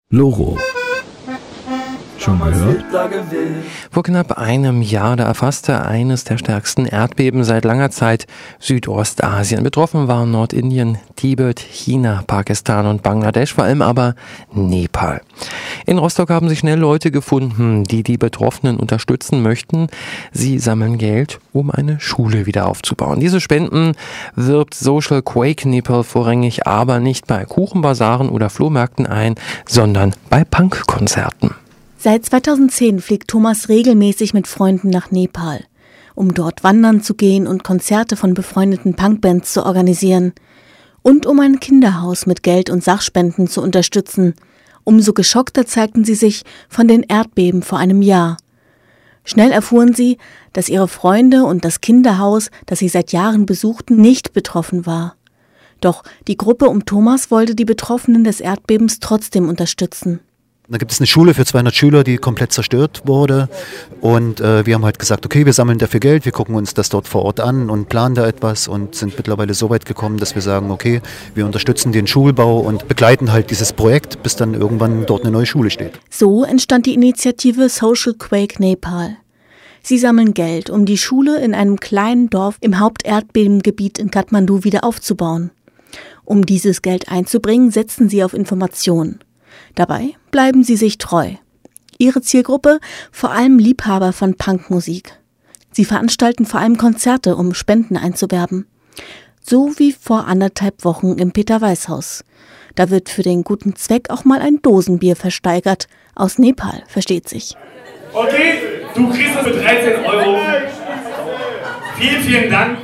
Loro. Schon gehört? Vor knapp einem Jahr, da erfasste eines der stärksten Erdbeben seit langer Zeit Südostasien. Betroffen waren Nordindien, Tibet, China, Pakistan und Bangladesch, vor allem aber Nepal. In Rostock haben sich schnell Leute gefunden, die die Betroffenen unterstützen möchten. Sie sammeln Geld, um eine Schule wieder aufzubauen. Diese Spenden wirbt Social Quake Nepal vorrangig aber nicht bei Kuchenbasaren oder Flohmärkten ein, sondern bei Punkkonzerten. Seit 2010 fliegt Thomas regelmäßig mit Freunden nach Nepal, um dort wandern zu gehen und Konzerte von befreundeten Punkbands zu organisieren und um ein Kinderhaus mit Geld und Sachspenden zu unterstützen. Umso geschockter zeigten sie sich von den Erdbeben vor einem Jahr. Schnell erfuhren sie, dass ihre Freunde und das Kinderhaus, das sie seit Jahren besuchten, nicht betroffen war. Doch die Gruppe um Thomas wollte die Betroffenen des Erdbebens trotzdem unterstützen. Da gibt es eine Schule für 200 Schüler, die komplett zerstört wurde, und wir haben halt gesagt, okay, wir sammeln dafür Geld, wir gucken uns das dort vor Ort an und planen da etwas und sind mittlerweile so weit gekommen, dass wir sagen, okay, wir unterstützen den Schulbau und begleiten halt dieses Projekt, bis dann irgendwann dort eine neue Schule steht. So entstand die Initiative Social Quake Nepal. Sie sammeln Geld, um die Schule in einem kleinen Dorf im Haupterdbebengebiet in Kathmandu wieder aufzubauen. Um dieses Geld einzubringen, setzen sie auf Information. Dabei bleiben sie sich treu. Ihre Zielgruppe, vor allem Liebhaber von Punkmusik. Sie veranstalten vor allem Konzerte, um Spenden einzuwerben. So wie vor 1,5 Wochen im Peter-Weiß-Haus. Da wird für den guten Zweck auch mal ein Dosenbier versteigert. Aus Nepal, versteht sich. Okay, du kriegst das für 13 €. Vielen, vielen Dank.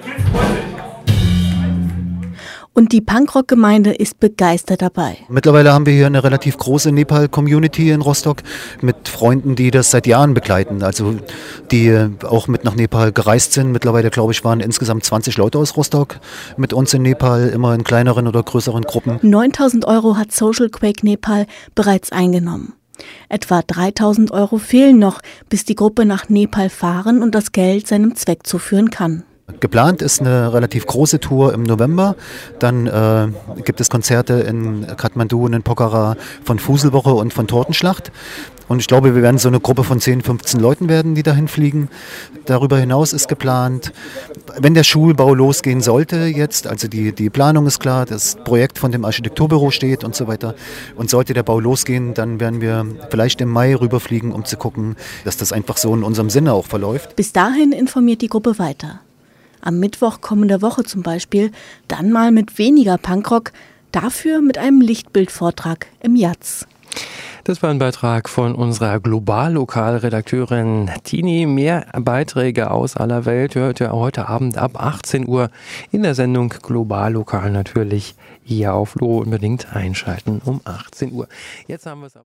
Und die Punkrock-Gemeinde ist begeistert dabei. Mittlerweile haben wir hier eine relativ große Nepal-Community in Rostock mit Freunden, die das seit Jahren begleiten, also die auch mit nach Nepal gereist sind. Mittlerweile, glaube ich, waren insgesamt 20 Leute aus Rostock mit uns in Nepal, immer in kleineren oder größeren Gruppen. 9.000 € hat Social Quake Nepal bereits eingenommen. Etwa 3.000 € fehlen noch, bis die Gruppe nach Nepal fahren und das Geld seinem Zweck zuführen kann. Geplant ist eine relativ große Tour im November. Dann gibt es Konzerte in Kathmandu und in Pokhara von Fuselwoche und von Tortenschlacht. Und ich glaube, wir werden so eine Gruppe von 10, 15 Leuten werden, die dahin fliegen. Darüber hinaus ist geplant, wenn der Schulbau losgehen sollte jetzt, also die Planung ist klar, das Projekt von dem Architekturbüro steht und so weiter. Und sollte der Bau losgehen, dann werden wir vielleicht im Mai rüberfliegen, um zu gucken, dass das einfach so in unserem Sinne auch verläuft. Bis dahin informiert die Gruppe weiter. Am Mittwoch kommender Woche zum Beispiel, dann mal mit weniger Punkrock, dafür mit einem Lichtbildvortrag im Jatz. Das war ein Beitrag von unserer Global-Lokalredakteurin Tini. Mehr Beiträge aus aller Welt hört ihr heute Abend ab 18 Uhr in der Sendung Global-Lokal natürlich hier auf Loro. Unbedingt einschalten um 18 Uhr. Jetzt haben wir es